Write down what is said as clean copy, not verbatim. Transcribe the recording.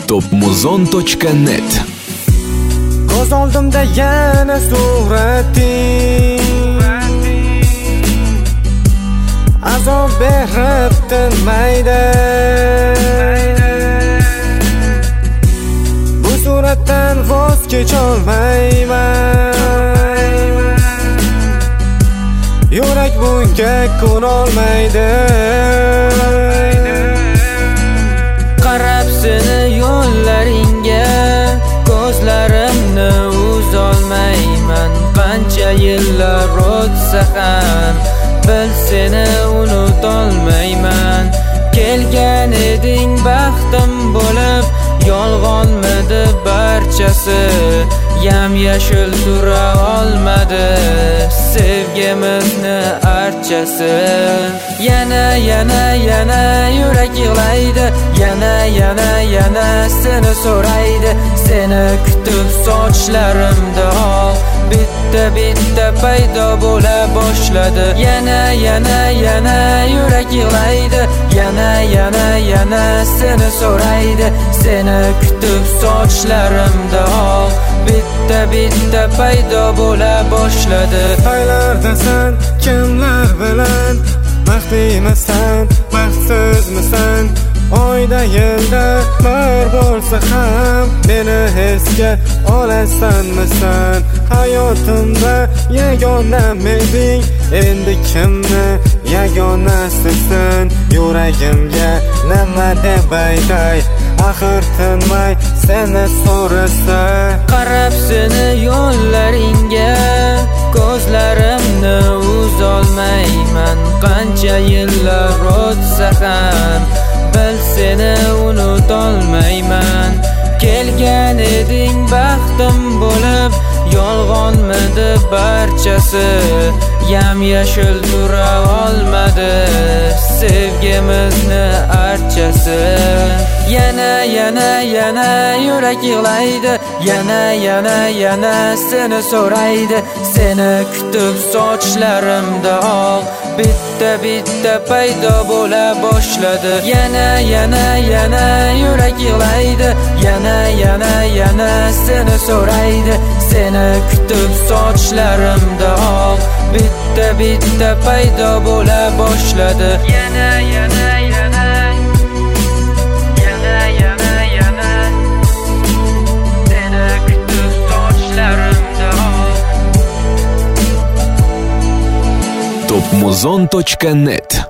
Topmuzon.net. Ko'z oldimda yana surating, azob berib tinmaydi. Bu suratdan voz kecholmayman, yurak bunga ko'nolmaydi. Qarab seni yo'llaringga, ko'zlarimni uzolmayman. Qancha yillar o'tsa ham bil seni unutolmayman. Kelgan eding baxtim bo'lib, yolg'onmidi barchasi. Yam-yashil tura olmadi sevgimizni archasi. Yana yurak yig'laydi, yana seni so'raydi. Seni kutib sochlarimda oq bitta paydo bo'la boshladi. Yana yurak yig'laydi, yana seni so'raydi. Seni kutib sochlarimda oq bitta paydo bo'la boshladi. Qaylardasan, kimlar bilan, baxtlisan, baxtsizmisan? Oyda yilda bir bo'lsa ham meni esga olasanmisan? Hayotimda yagona eding, endi kimni yagonasisan? Yuragimga nima deb aytay, axir tinmay seni so'rasa. Qarab seni yo'llaringga, ko'zlarimni uzolmayman. Qancha yillar o'tsa ham bil seni unutolmayman. Kelgan eding baxtim bo'lib, yolg'onmidi barchasi. Yam-yashil tura olmadi sevgimizni archasi. Yana yurak yig'laydi, yana seni so'raydi. Seni kutib sochlarimda oq bitta paydo bo'la boshladi. Yana yurak yig'laydi, yana seni so'raydi. Seni kutib sochlarimda oq bitta paydo bo'la boshladi. Yana seni kutib sochlarimda oq. Topmuzon.net